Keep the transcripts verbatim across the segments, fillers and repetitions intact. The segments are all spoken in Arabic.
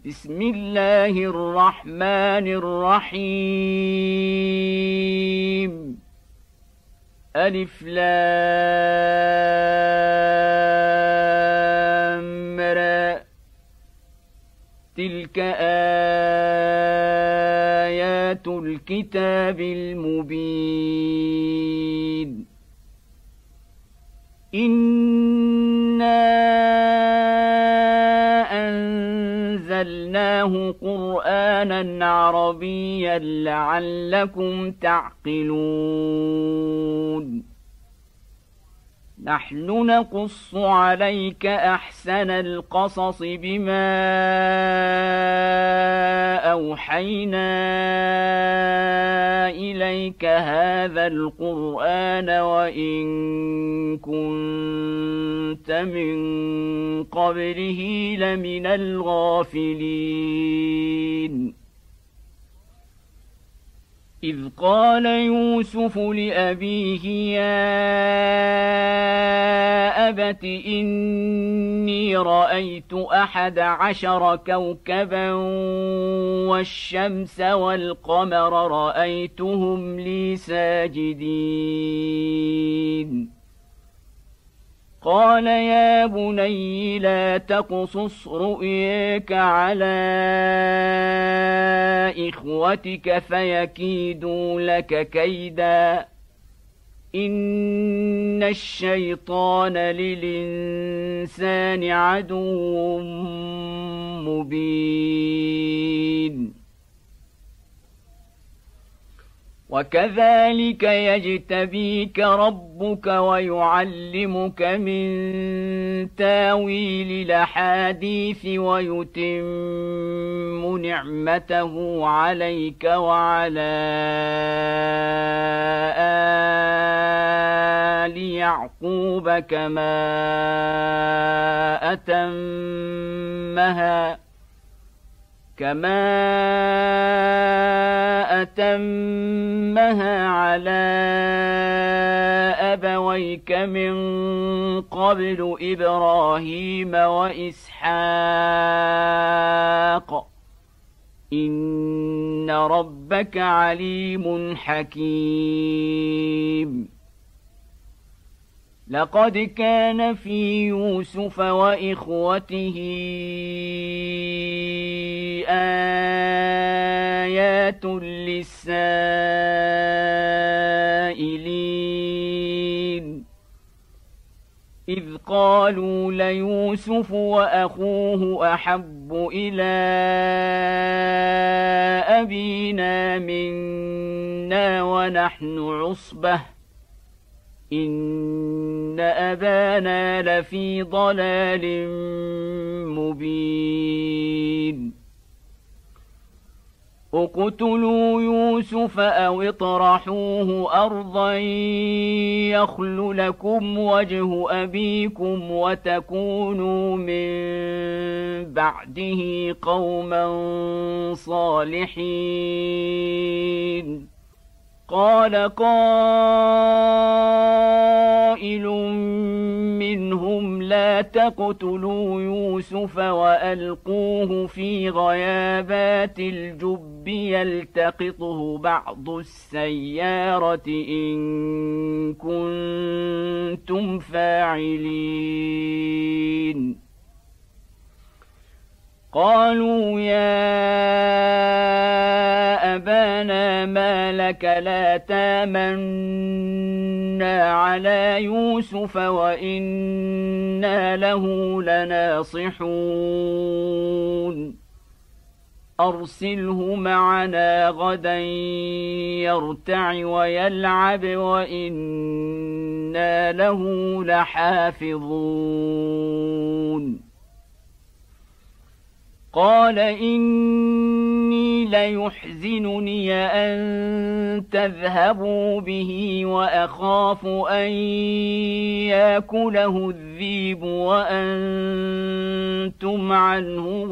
بسم الله الرحمن الرحيم ألف لام را تلك آيات الكتاب المبين إنا أنزلناه قرآنا عربيا لعلكم تعقلون نحن نقص عليك أحسن القصص بما أوحينا إليك هذا القرآن وإن كنت من قبله لمن الغافلين إذ قال يوسف لأبيه يا أبت إني رأيت أحد عشر كوكبا والشمس والقمر رأيتهم لي ساجدين قال يا بني لا تقصص رؤياك على إخوتك فيكيدوا لك كيدا إن الشيطان للإنسان عدو مبين وكذلك يجتبيك ربك ويعلمك من تاويل الأحاديث ويتم نعمته عليك وعلى آل يعقوب كما أتمها كما أتمها على أبويك من قبل إبراهيم وإسحاق إن ربك عليم حكيم لقد كان في يوسف وإخوته آيات للسائلين إذ قالوا ليوسف وأخوه أحب إلى أبينا منا ونحن عصبة إن أبانا لفي ضلال مبين اقتلوا يوسف أو اطرحوه أرضا يخل لكم وجه أبيكم وتكونوا من بعده قوما صالحين قال قائل منهم لا تقتلوا يوسف وألقوه في غيابات الجب يلتقطه بعض السيارة إن كنتم فاعلين قالوا يا أبانا ما لك لا تامنا على يوسف وإنا له لناصحون أرسله معنا غدا يرتع ويلعب وإنا له لحافظون قال إني ليحزنني أن تذهبوا به وأخاف أن يأكله الذئب وأنتم عنه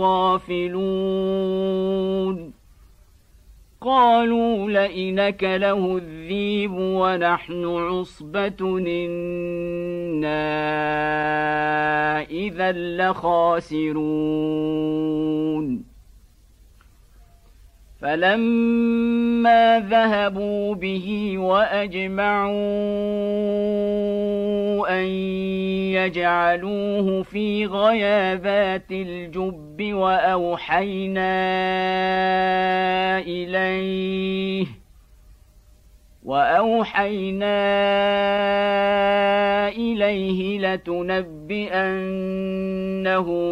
غافلون قالوا لئن أكله الذئب ونحن عصبة إنا إذا لخاسرون فلما ذهبوا به وأجمعوا أن يجعلوه في غيابات الجب وأوحينا إليه وأوحينا إليه لتنبئنهم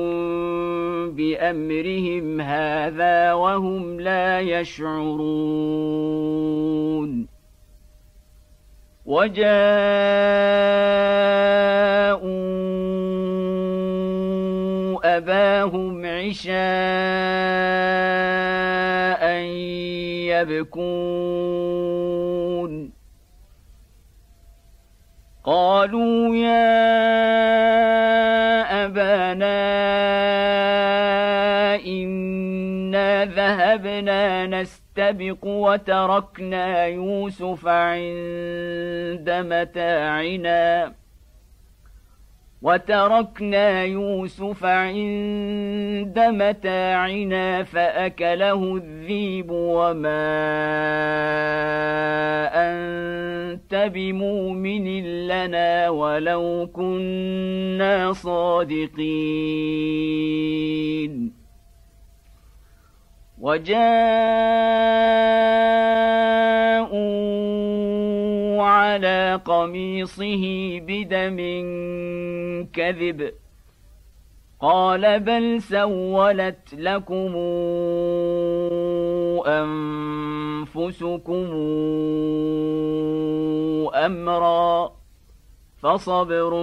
بأمرهم هذا وهم لا يشعرون وجاءوا أباهم عشاء يبكون قالوا يا أبانا إنا ذهبنا نستبق وتركنا يوسف عند متاعنا وتركنا يوسف عند متاعنا فأكله الذئب وما أنت بمؤمن لنا ولو كنا صادقين وجاءوا على قميصه بدم كذب قال بل سولت لكم أنفسكم أمرا فصبر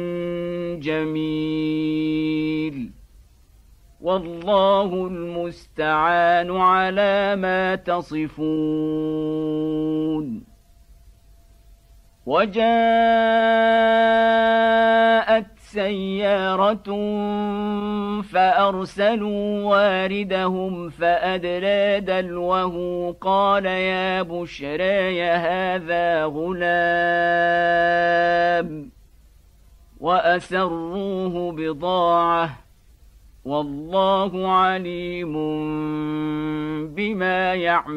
جميل والله المستعان على ما تصفون وجاءت سيارة فأرسلوا واردهم فأدلى دلوه قال يا بشرى هذا غلام وأسروه بضاعة والله عليم بما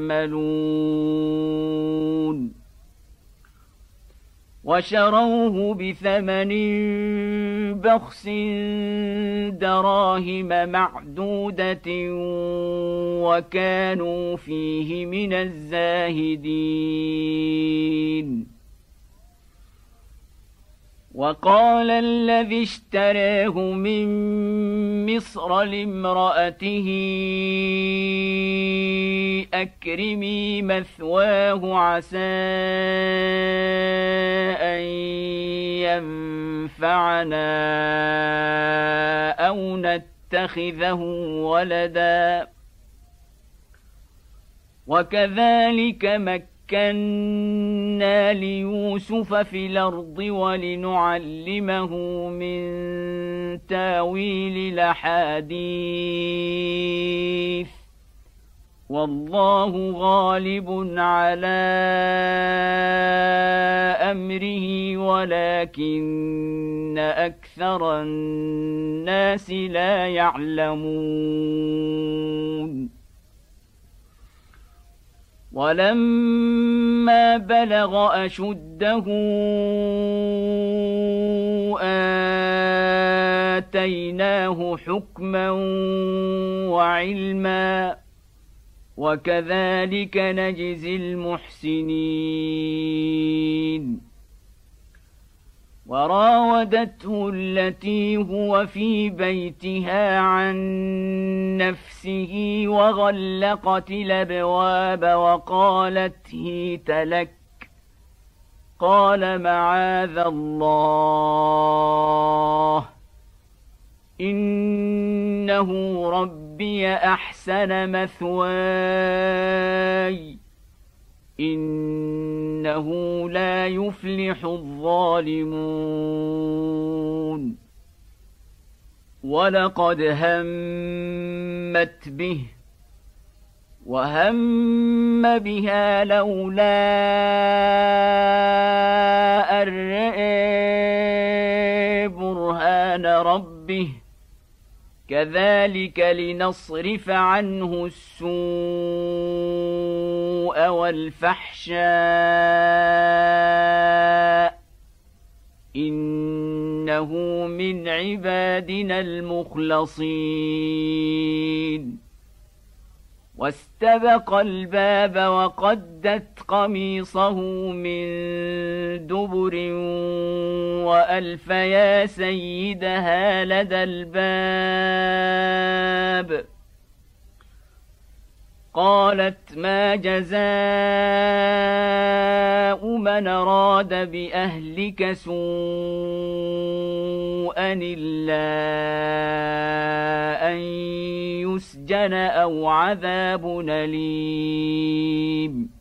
يعملون وشروه بثمن بخس دراهم معدودة وكانوا فيه من الزاهدين وقال الذي اشتراه من مصر لامرأته أكرمي مثواه عسى أن ينفعنا أو نتخذه ولدا وكذلك مكنا مكنا ليوسف في الأرض ولنعلمه من تاويل الأحاديث والله غالب على أمره ولكن أكثر الناس لا يعلمون ولما بلغ أشده آتيناه حكما وعلما وكذلك نجزي المحسنين وراودته التي هو في بيتها عن نفسه وغلقت الأبواب وقالت هيت لك قال معاذ الله إنه ربي أحسن مثواي إنه لا يفلح الظالمون ولقد همت به وهم بها لولا أن رأى برهان ربه كذلك لنصرف عنه السوء والفحشاء إنه من عبادنا المخلصين واستبق الباب وقدت قميصه من دبر وألف يا سيدها لدى الباب قالت ما جزاء من أراد بأهلك سوءا إلا أن يسجن أو عذاب أليم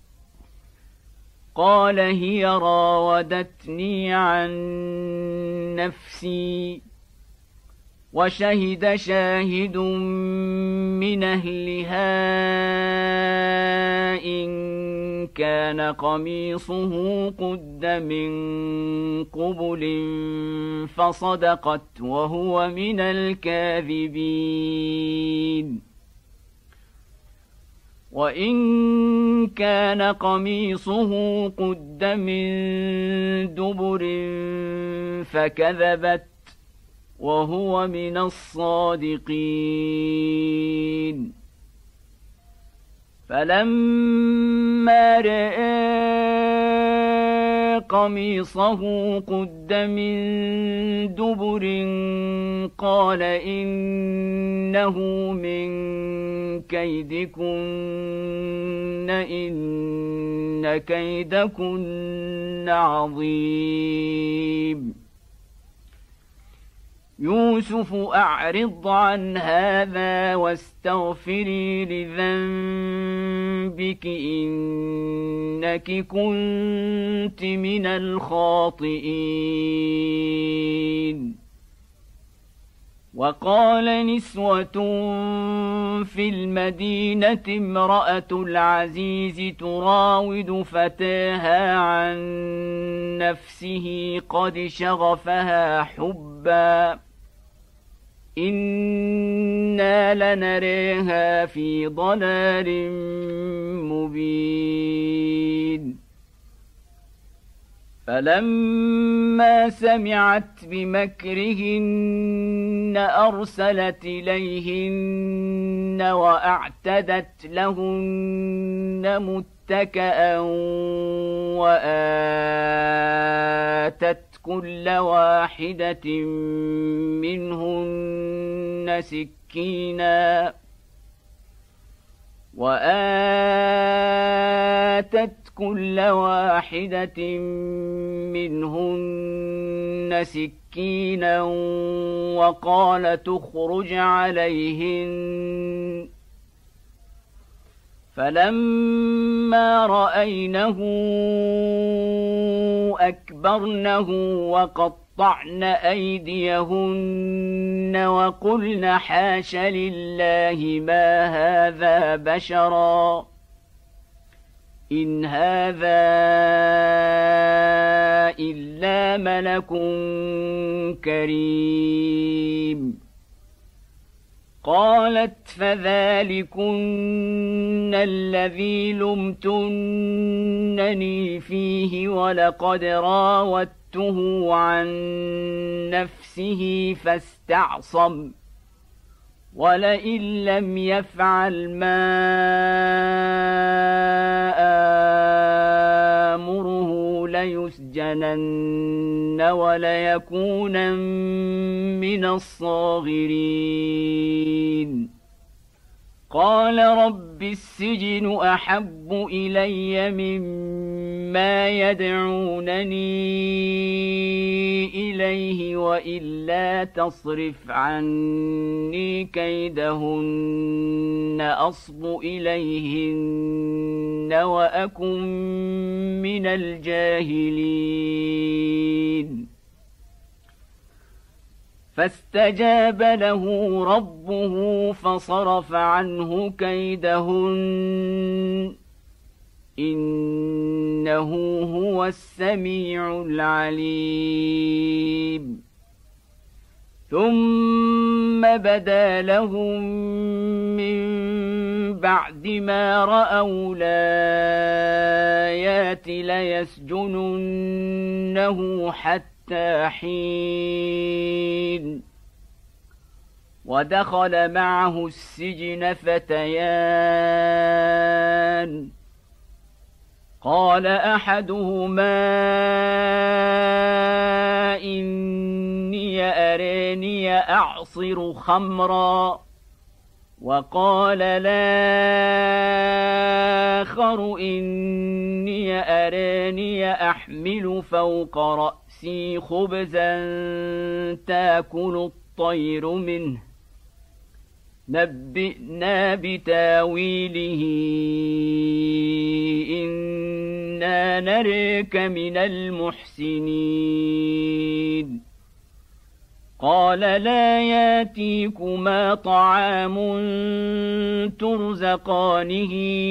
قال هي راودتني عن نفسي وشهد شاهد من أهلها إن كان قميصه قد من قبل فصدقت وهو من الكاذبين وإن كان قميصه قد من دبر فكذبت وهو من الصادقين فلما رأى قميصه قد من دبر قال إنه من كيدكن إن كيدكن عظيم يوسف أعرض عن هذا واستغفري لذنبك إنك كنت من الخاطئين وقال نسوة في المدينة امرأة العزيز تراود فتاها عن نفسه قد شغفها حبا إنا لنريها في ضلال مبين فلما سمعت بمكرهن أرسلت إليهن وأعتدت لهن متكئا وآتت كل واحدة منهن سكينا وآتت كل واحدة منهن سكينا وقال تخرج عليهن فلما رأينه أكبرنه وقطعن أيديهن وقلن حاش لله ما هذا بشرا إن هذا إلا ملك كريم قالت فذلكن الذي لمتنني فيه ولقد راودته عن نفسه فاستعصم ولئن لم يفعل ما آمره ليسجنن وليكونن من الصاغرين قال رب السجن أحب إلي مما يدعونني إليه وإلا تصرف عني كيدهن أصب إليهن وأكن من الجاهلين فاستجاب له ربه فصرف عنه كيدهن إنه هو السميع العليم ثم بدا لهم من بعد ما رأوا الآيات ليسجننه حتى حين ودخل معه السجن فتيان قال أحدهما إني أراني أعصر خمرا وقال الآخر إني أراني أحمل فوق رأسي خبزا تأكل الطير منه نبئنا بتاويله إنا نراك من المحسنين قال لا ياتيكما طعام ترزقانه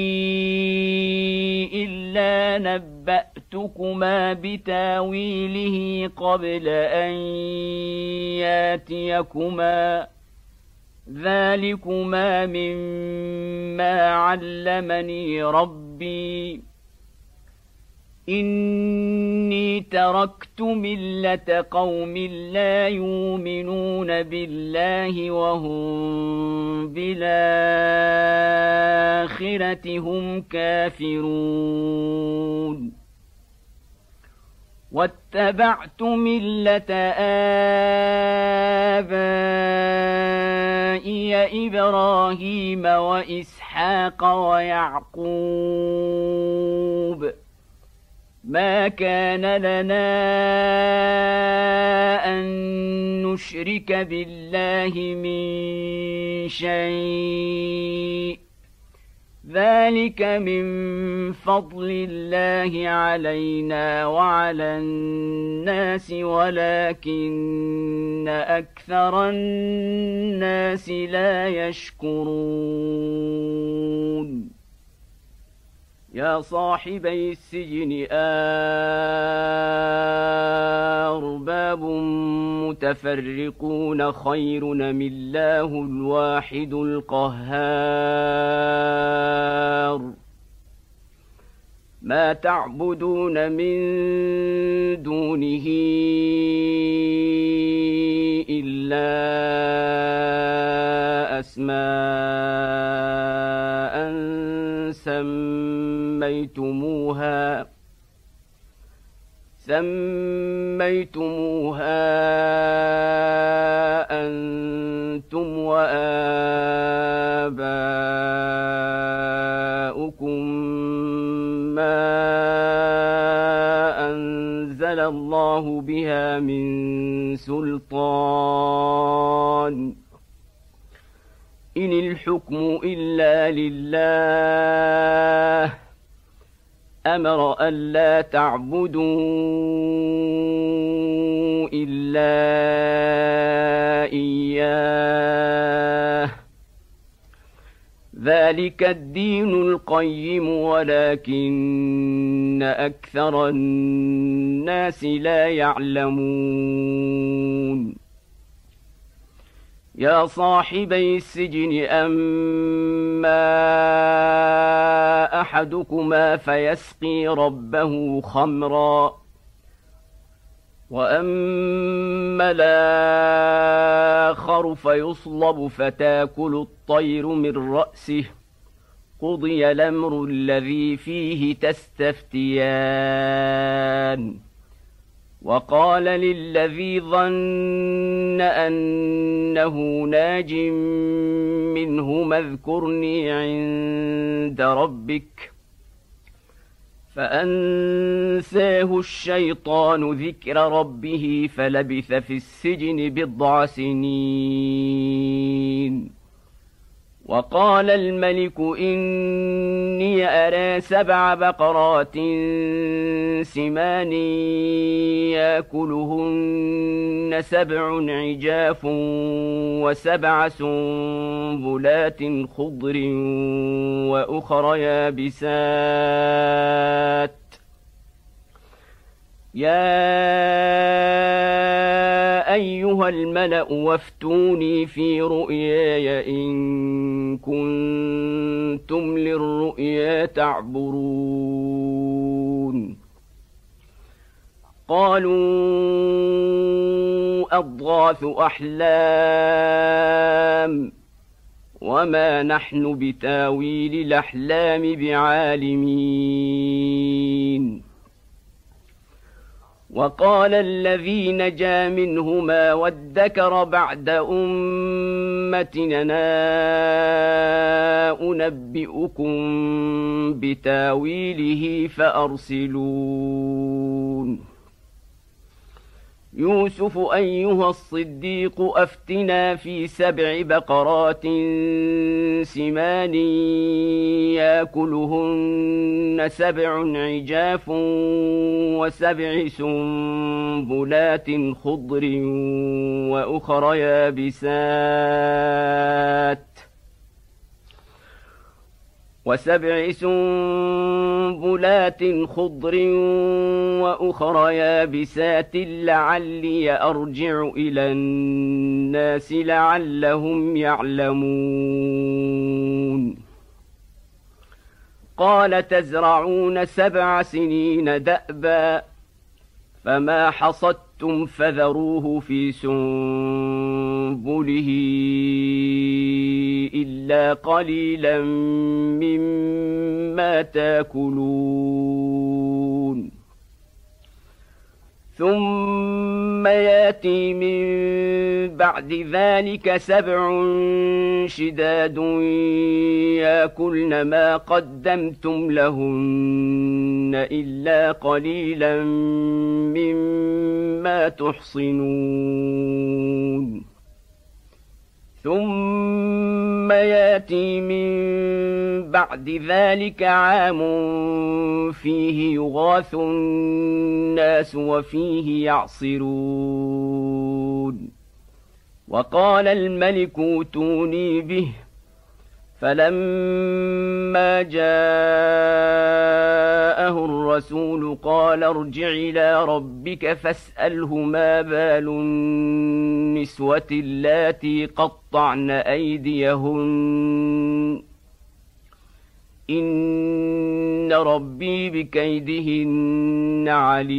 إلا نبأتكما بتاويله قبل أن ياتيكما ذلكما مما علمني ربي إني تركت ملة قوم لا يؤمنون بالله وهم بالآخرة هم كافرون واتبعت ملة آبائي إبراهيم وإسحاق ويعقوب ما كان لنا أن نشرك بالله من شيء ذلك من فضل الله علينا وعلى الناس ولكن أكثر الناس لا يشكرون يا صاحبي السجن أرباب متفرقون خير أم الله الواحد القهار ما تعبدون من دونه إلا أسماء سميتموها سميتموها أنتم وآباؤكم ما أنزل الله بها من سلطان إن الحكم إلا لله أمر ألا تعبدوا إلا إياه ذلك الدين القيم ولكن أكثر الناس لا يعلمون يا صاحبي السجن أما أحدكما فيسقي ربه خمرا وأما الآخر فيصلب فتاكل الطير من رأسه قضي الأمر الذي فيه تستفتيان وقال للذي ظن أنه ناج منهما اذكرني عند ربك فأنساه الشيطان ذكر ربه فلبث في السجن بضع سنين وقال الملك إني أرى سبع بقرات سمان يأكلهن سبع عجاف وسبع سنبلات خضر وأخر يابسات يا أيها الملأ وافتوني في رؤياي إن كنتم للرؤيا تعبرون قالوا أضغاث أحلام وما نحن بتاويل الأحلام بعالمين وقال الذي نجا منهما وادكر بعد أمتنا أنبئكم بتاويله فأرسلون يوسف أيها الصديق أفتنا في سبع بقرات سمان يأكلهن سبع عجاف وسبع سنبلات خضر وأخر يابسات وسبع سنبلات خضر وأخر يابسات لعلي أرجع إلى الناس لعلهم يعلمون قال تزرعون سبع سنين دأبا فما حصدتم فذروه في سنبله إلا قليلا مما تاكلون ثم ياتي من بعد ذلك سبع شداد ياكلن ما قدمتم لهن إلا قليلا مما تحصنون ثم ياتي من بعد ذلك عام فيه يغاث الناس وفيه يعصرون وقال الملك ائتوني به فلما جاءه الرسول قال ارجع إلى ربك فاسأله ما بال النسوة اللاتي قطعن أيديهن إن ربي بكيدهن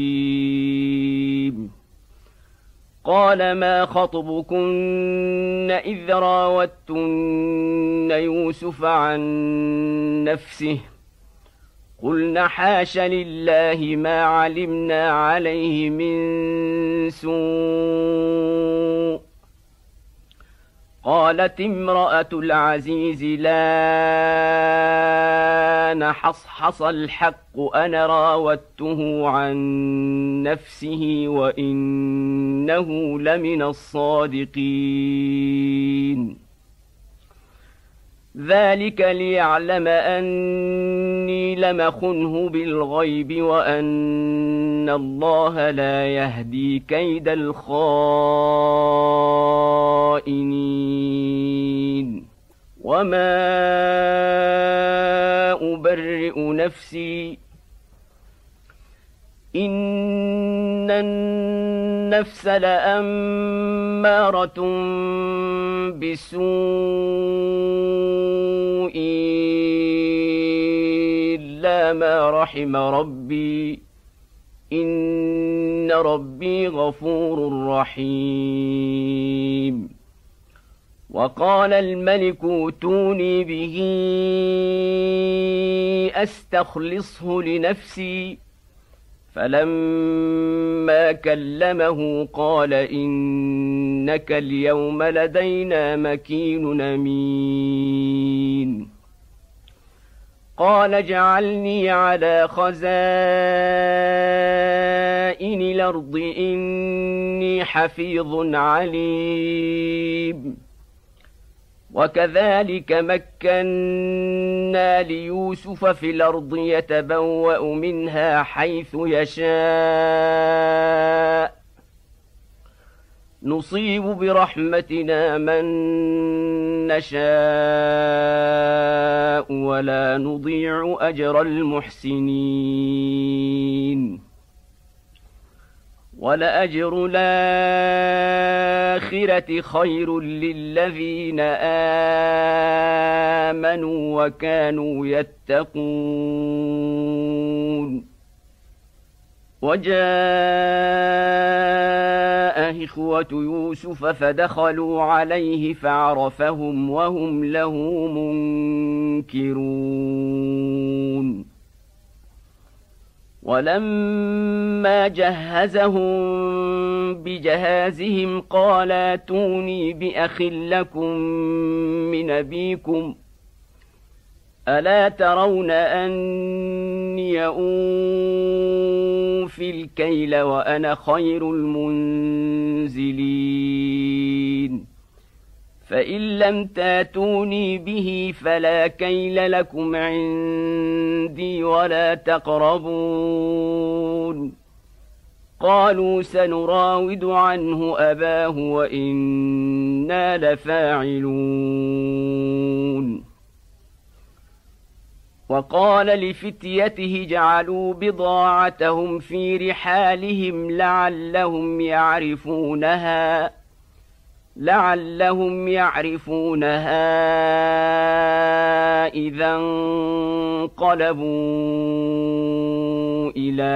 عليم قال ما خطبكن إذ راوتن يوسف عن نفسه قلنا حاش لله ما علمنا عليه من سوء قالت امرأة العزيز لا نحصحص الحق أنا راودته عن نفسه وإنه لمن الصادقين ذلك ليعلم أني لم أخنه بالغيب وأن الله لا يهدي كيد الخائنين وما أبرئ نفسي إن النفس لأمارة بالسوء إلا ما رحم ربي إن ربي غفور رحيم وقال الملك ائتوني به أستخلصه لنفسي فلما كلمه قال إنك اليوم لدينا مكين أمين قال اجعلني على خزائن الأرض إني حفيظ عليم وكذلك مكنا ليوسف في الأرض يتبوأ منها حيث يشاء نصيب برحمتنا من نشاء ولا نضيع أجر المحسنين ولأجر الآخرة خير للذين آمنوا وكانوا يتقون. وجاء إخوة يوسف فدخلوا عليه فعرفهم وهم له منكرون. ولما جهزهم بجهازهم قال ائتوني بأخ لكم من أبيكم ألا ترون أني أوفي الكيل وأنا خير المنزلين فإن لم تاتوني به فلا كيل لكم عندي ولا تقربون. قالوا سنراود عنه أباه وإنا لفاعلون. وقال لفتيته جعلوا بضاعتهم في رحالهم لعلهم يعرفونها لعلهم يعرفونها إذا انقلبوا إلى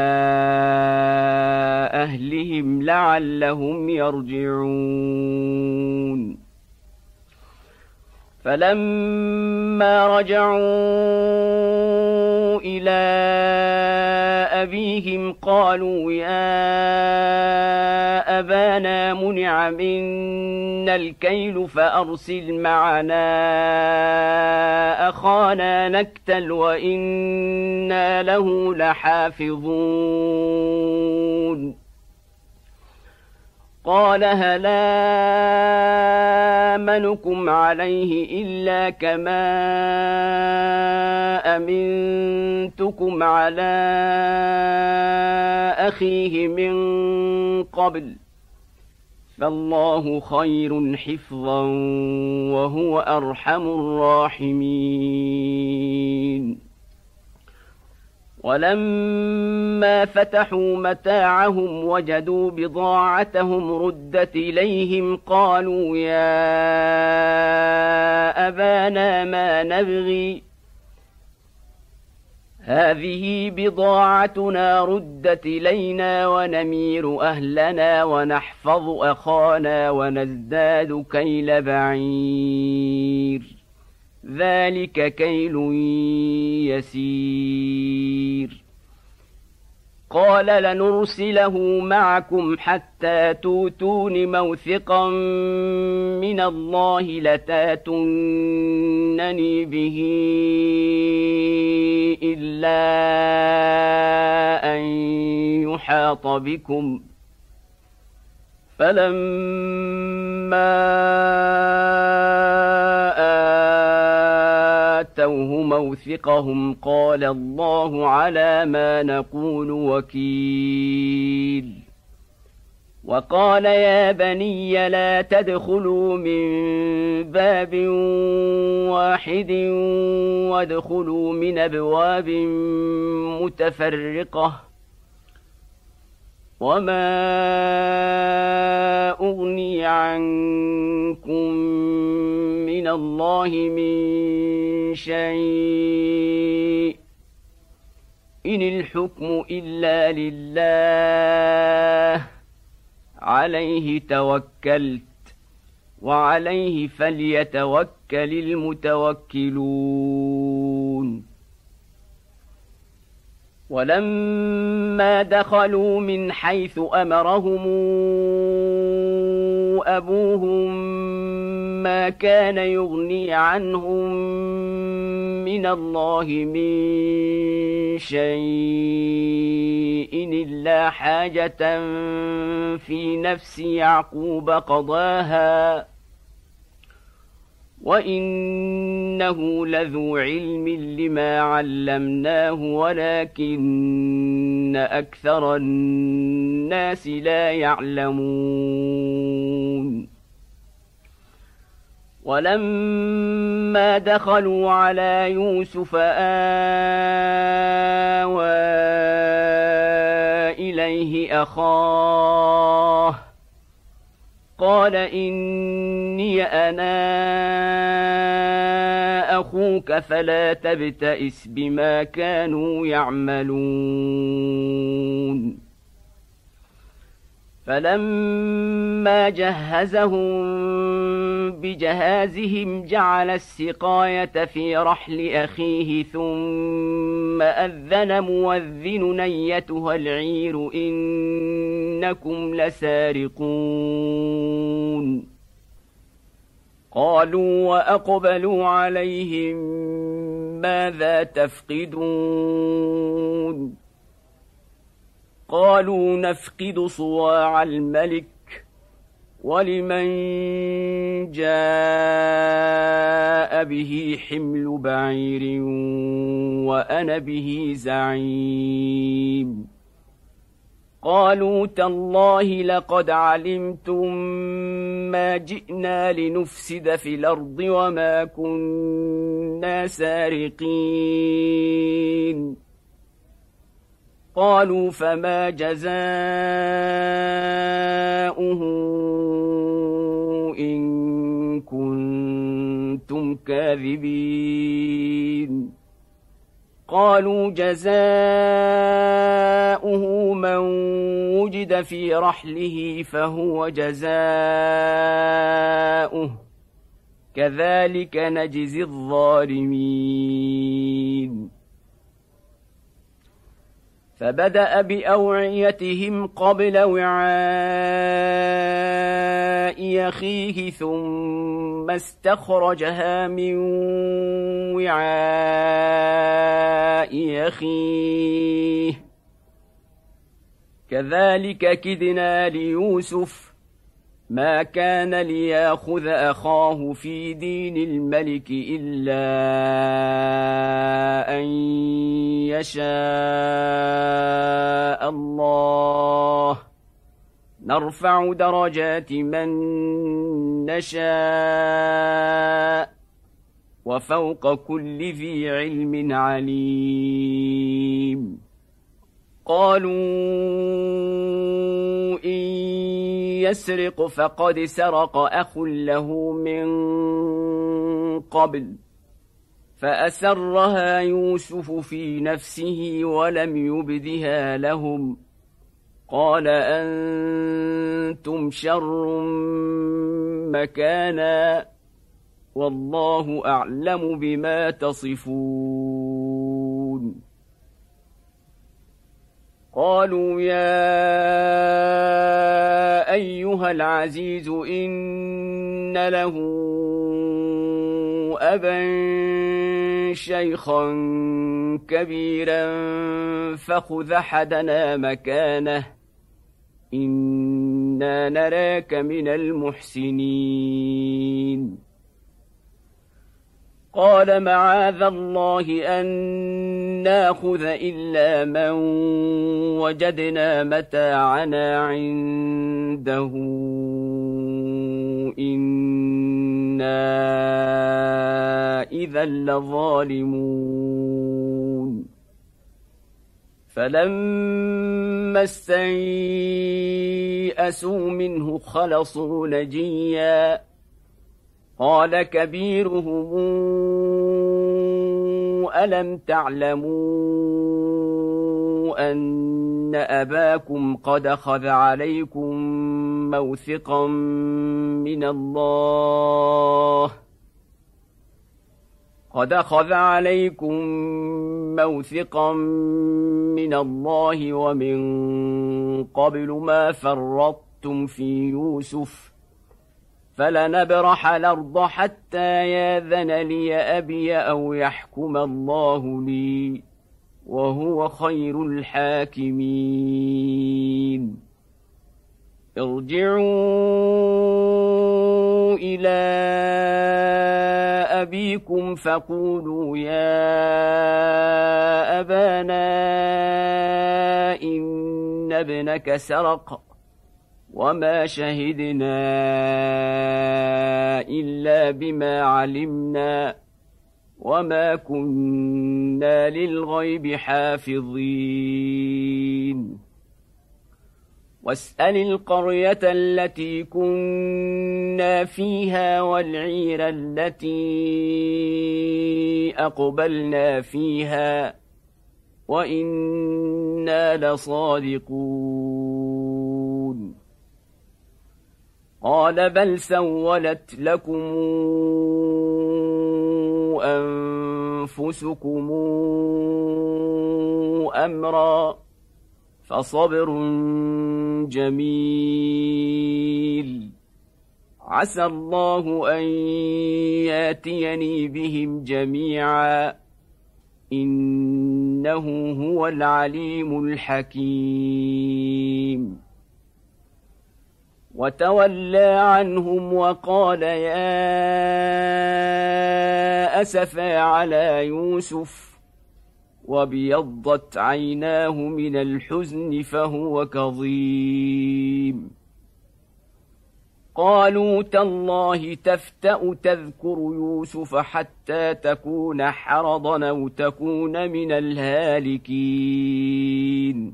أهلهم لعلهم يرجعون. فلما رجعوا إلى أبيهم قالوا يا أبانا منع منا الكيل فأرسل معنا أخانا نكتل وإنا له لحافظون. قال هل آمنكم عليه إلا كما أمنتكم على أخيه من قبل فالله خير حفظا وهو أرحم الراحمين. ولما فتحوا متاعهم وجدوا بضاعتهم ردت إليهم قالوا يا أبانا ما نبغي هذه بضاعتنا ردت إلينا ونمير أهلنا ونحفظ أخانا ونزداد كيل بعير ذلك كيل يسير. قال لنرسله معكم حتى توتون موثقا من الله لتاتونني به إلا أن يحاط بكم فلما آتوه موثقهم قال الله على ما نقول وكيل. وقال يا بني لا تدخلوا من باب واحد وادخلوا من أبواب متفرقة وما أغني عنكم من الله من شيء إن الحكم إلا لله عليه توكلت وعليه فليتوكل المتوكلون. ولما دخلوا من حيث أمرهم أبوهم ما كان يغني عنهم من الله من شيء إلا حاجة في نفس يعقوب قضاها وإنه لذو علم لما علمناه ولكن أكثر الناس لا يعلمون. ولما دخلوا على يوسف آوى إليه أخاه قال إني أنا أخوك فلا تبتئس بما كانوا يعملون فلما جهزهم بجهازهم جعل السقاية في رحل أخيه ثم أذن مؤذن أيتها العير إنكم لسارقون قالوا وأقبلوا عليهم ماذا تفقدون قالوا نفقد صواع الملك ولمن جاء به حمل بعير وأنا به زعيم قالوا تالله لقد علمتم ما جئنا لنفسد في الأرض وما كنا سارقين قالوا فما جزاؤه إن كنتم كاذبين قالوا جزاؤه من وجد في رحله فهو جزاؤه كذلك نجزي الظالمين فبدأ بأوعيتهم قبل وعاء أخيه ثم استخرجها من وعاء أخيه كذلك كدنا ليوسف ما كان ليأخذ أخاه في دين الملك إلا أن يشاء الله نرفع درجات من نشاء وفوق كل ذي علم عليم قالوا إن يسرق فقد سرق أخ له من قبل فأسرها يوسف في نفسه ولم يبدها لهم قال أنتم شر مكانا والله أعلم بما تصفون قالوا يا أيها العزيز إن له أبا شيخا كبيرا فخذ أحدنا مكانه إنا نراك من المحسنين قال معاذ الله أن ناخذ إلا من وجدنا متاعنا عنده إنا إذا لظالمون فلما استيئسوا منه خلصوا نجيا قال كبيرهم ألم تعلموا أن أباكم قد أخذ عليكم موثقا من الله قد أخذ عليكم موثقا من الله ومن قبل ما فرطتم في يوسف فلنبرح الأرض حتى ياذن لي أبي أو يحكم الله لي وهو خير الحاكمين ارجعوا إلى أبيكم فقولوا يا أبانا إن ابنك سرق وما شهدنا إلا بما علمنا وما كنا للغيب حافظين واسأل القرية التي كنا فيها والعير التي أقبلنا فيها وإنا لصادقون قال بل سولت لكم أنفسكم أمرا فصبر جميل عسى الله أن ياتيني بهم جميعا إنه هو العليم الحكيم وتولى عنهم وقال يا أسفا على يوسف وابيضت عيناه من الحزن فهو كظيم قالوا تالله تفتأ تذكر يوسف حتى تكون حرضا أو تكون من الهالكين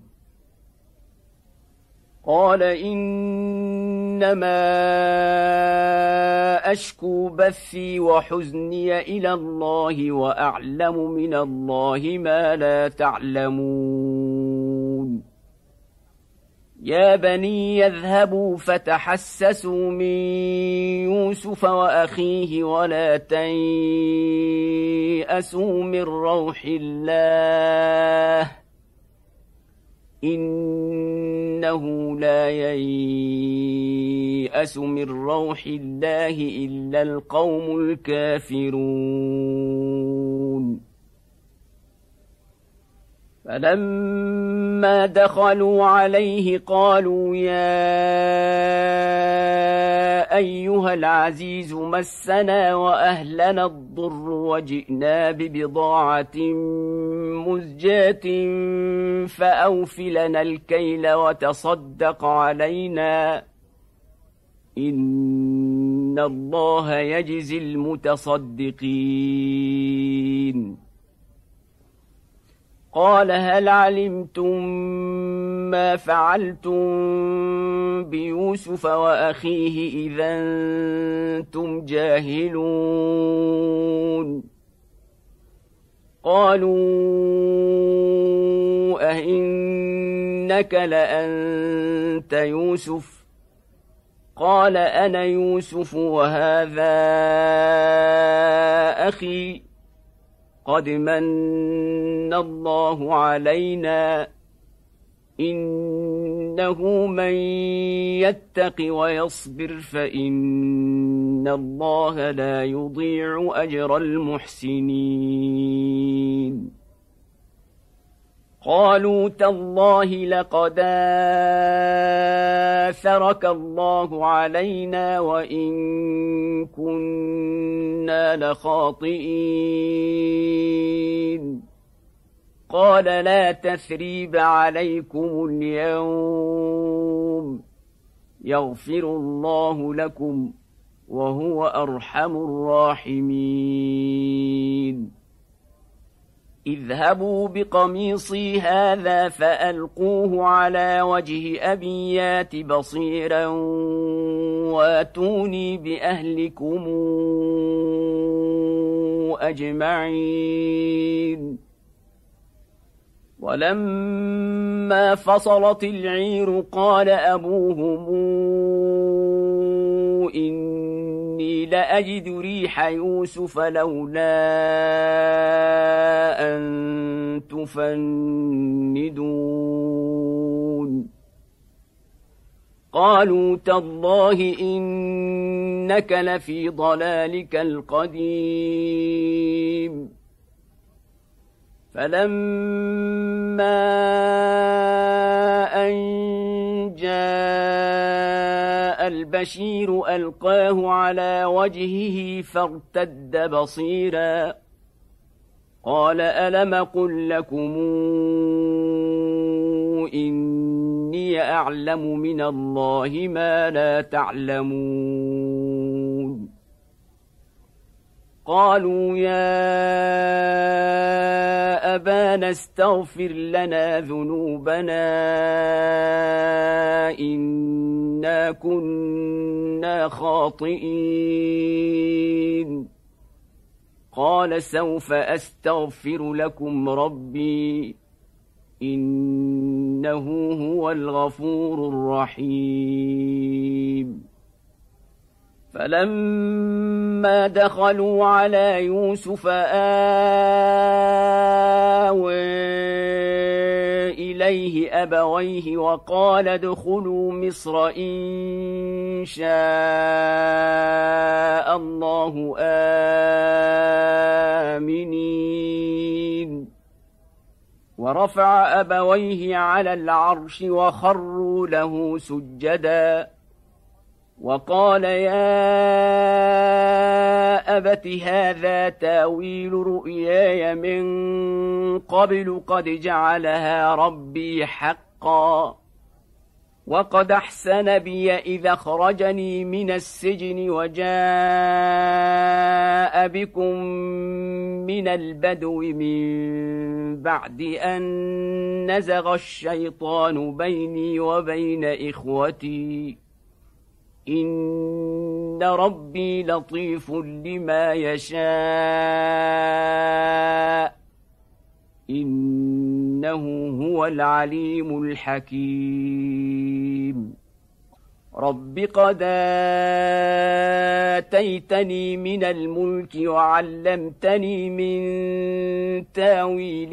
قال إنما أشكو بثي وحزني إلى الله وأعلم من الله ما لا تعلمون يا بني يذهبوا فتحسسوا من يوسف وأخيه ولا تيأسوا من روح الله إنه لا ييأس من روح الله إلا القوم الكافرون فلما دخلوا عليه قالوا يا أيها العزيز مسنا وأهلنا الضر وجئنا ببضاعة مزجاة فأوف لنا الكيل وتصدق علينا إن الله يجزي المتصدقين قال هل علمتم ما فعلتم بيوسف وأخيه إذا أنتم جاهلون قالوا أئنك لأنت يوسف قال أنا يوسف وهذا أخي قد من الله علينا إنه من يتق ويصبر فإن الله لا يضيع أجر المحسنين قالوا تالله لقد آثرك الله علينا وإن كنا لخاطئين قال لا تثريب عليكم اليوم يغفر الله لكم وهو أرحم الراحمين اذهبوا بقميصي هذا فألقوه على وجه أبي يات بصيرا واتوني بأهلكم أجمعين ولما فصلت العير قال أبوهم إني لأجد ريح يوسف لولا أن تفندون قالوا تالله إنك لفي ضلالك القديم فلما أن جاء البشير ألقاه على وجهه فارتد بصيرا قال ألم قل لكم إني أعلم من الله ما لا تعلمون قالوا يا أبانا استغفر لنا ذنوبنا إنا كنا خاطئين قال سوف أستغفر لكم ربي إنه هو الغفور الرحيم فلما دخلوا على يوسف آوى إليه أبويه وقال ادخلوا مصر إن شاء الله آمنين ورفع أبويه على العرش وخروا له سجدا وقال يا أبت هذا تاويل رؤياي من قبل قد جعلها ربي حقا وقد أحسن بي إذا أخرجني من السجن وجاء بكم من البدو من بعد أن نزغ الشيطان بيني وبين إخوتي إن ربي لطيف لما يشاء إنه هو العليم الحكيم رب قد آتيتني من الملك وعلمتني من تاويل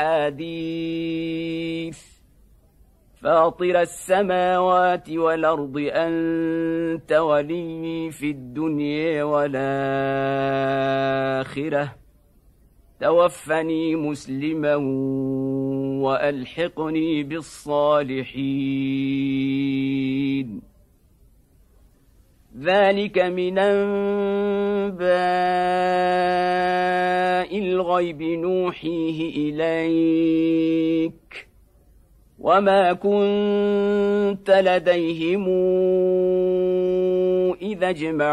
الأحاديث فاطر السماوات والأرض أنت ولي في الدنيا والآخرة توفني مسلما وألحقني بالصالحين ذلك من أنباء الغيب نوحيه إليك وما كنت لديهم إذا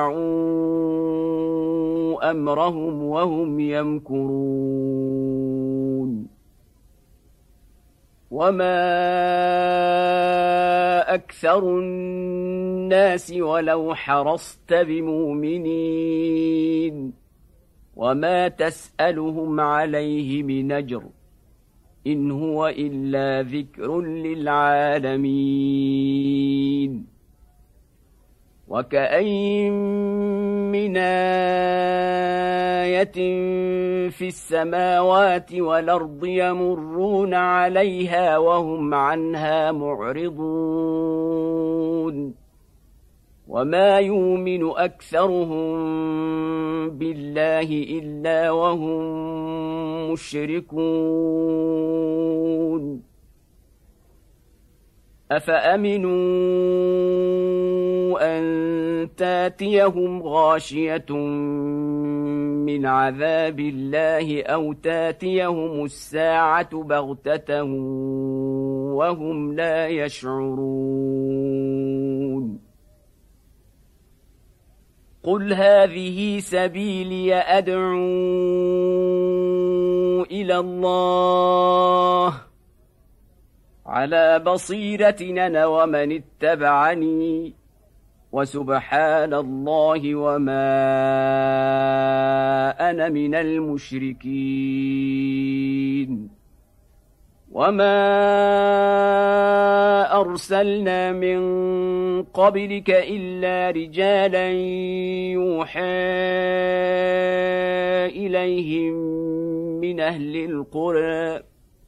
اجمعوا أمرهم وهم يمكرون وما أكثر الناس ولو حرصت بمؤمنين وما تسألهم عليه من أجر إن هو إلا ذكر للعالمين وكأين من آية في السماوات والأرض يمرون عليها وهم عنها معرضون وما يؤمن أكثرهم بالله إلا وهم مشركون أفأمنوا أن تاتيهم غاشية من عذاب الله أو تاتيهم الساعة بغتة وهم لا يشعرون قل هذه سبيلي أدعو إلى الله على بصيرة أنا ومن اتبعني وسبحان الله وما أنا من المشركين وما أرسلنا من قبلك إلا رجالا يوحى إليهم من أهل القرى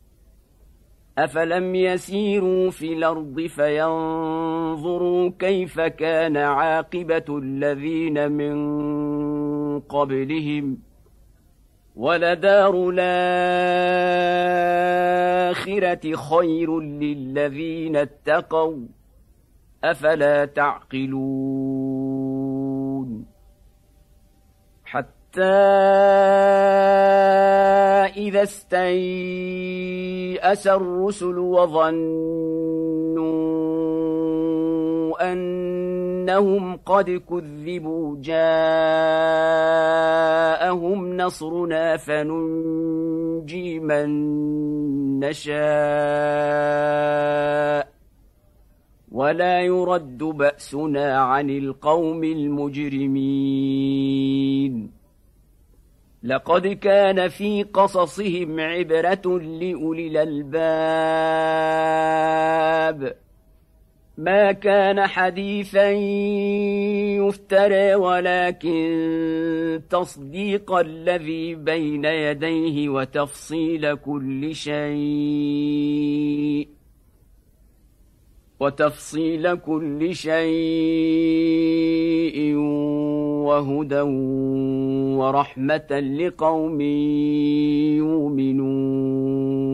أفلم يسيروا في الأرض فينظروا كيف كان عاقبة الذين من قبلهم ولدار الآخرة خير للذين اتقوا أفلا تعقلون حتى إذا استيأس الرسل وظنوا أنهم قد كذبوا جاءهم نصرنا فننجي من نشاء ولا يرد بأسنا عن القوم المجرمين لقد كان في قصصهم عبرة لأولي الألباب ما كان حديثا يفترى ولكن تصديق الذي بين يديه وتفصيل كل شيء وتفصيل كل شيء وهدى ورحمة لقوم يؤمنون